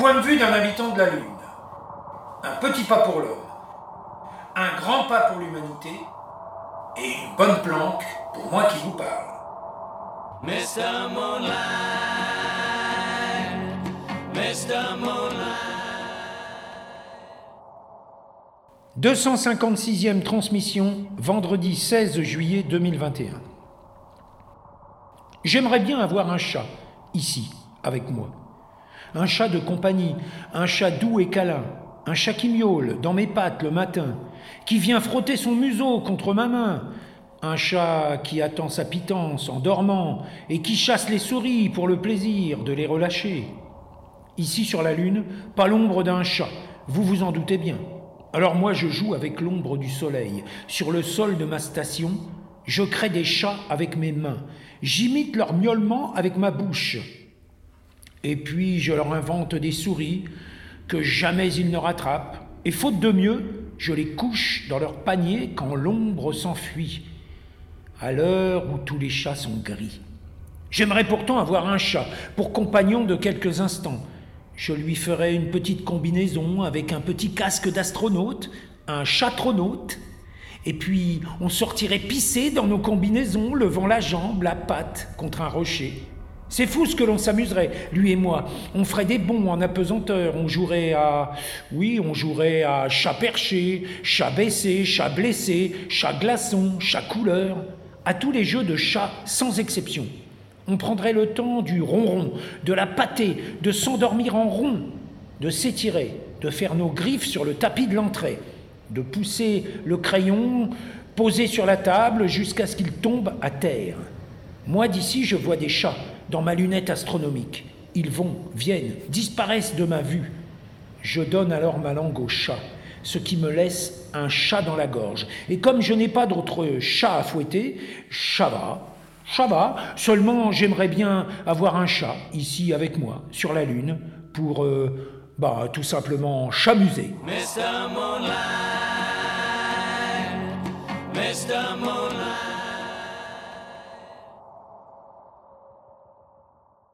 point de vue d'un habitant de la Lune. Un petit pas pour l'homme, un grand pas pour l'humanité, et une bonne planque pour moi qui vous parle. Mr. Moonlight, Mr. Moonlight. 256e transmission, vendredi 16 juillet 2021. J'aimerais bien avoir un chat, ici, avec moi. Un chat de compagnie, un chat doux et câlin, un chat qui miaule dans mes pattes le matin, qui vient frotter son museau contre ma main, un chat qui attend sa pitance en dormant et qui chasse les souris pour le plaisir de les relâcher. Ici sur la Lune, pas l'ombre d'un chat, vous vous en doutez bien. Alors moi je joue avec l'ombre du soleil. Sur le sol de ma station, je crée des chats avec mes mains. J'imite leur miaulement avec ma bouche. Et puis je leur invente des souris que jamais ils ne rattrapent. Et faute de mieux, je les couche dans leur panier quand l'ombre s'enfuit, à l'heure où tous les chats sont gris. J'aimerais pourtant avoir un chat pour compagnon de quelques instants. Je lui ferais une petite combinaison avec un petit casque d'astronaute, un chatronaute, et puis on sortirait pisser dans nos combinaisons, levant la jambe, la patte contre un rocher. C'est fou ce que l'on s'amuserait, lui et moi. On ferait des bonds en apesanteur, on jouerait à chat perché, chat baissé, chat blessé, chat glaçon, chat couleur, à tous les jeux de chats sans exception. On prendrait le temps du ronron, de la pâtée, de s'endormir en rond, de s'étirer, de faire nos griffes sur le tapis de l'entrée, de pousser le crayon posé sur la table jusqu'à ce qu'il tombe à terre. Moi d'ici, je vois des chats dans ma lunette astronomique. Ils vont, viennent, disparaissent de ma vue. Je donne alors ma langue au chat, ce qui me laisse un chat dans la gorge. Et comme je n'ai pas d'autre chat à fouetter, ça va, seulement j'aimerais bien avoir un chat ici avec moi, sur la Lune, pour, tout simplement s'amuser. Mr. Moonlight, Mr. Moonlight.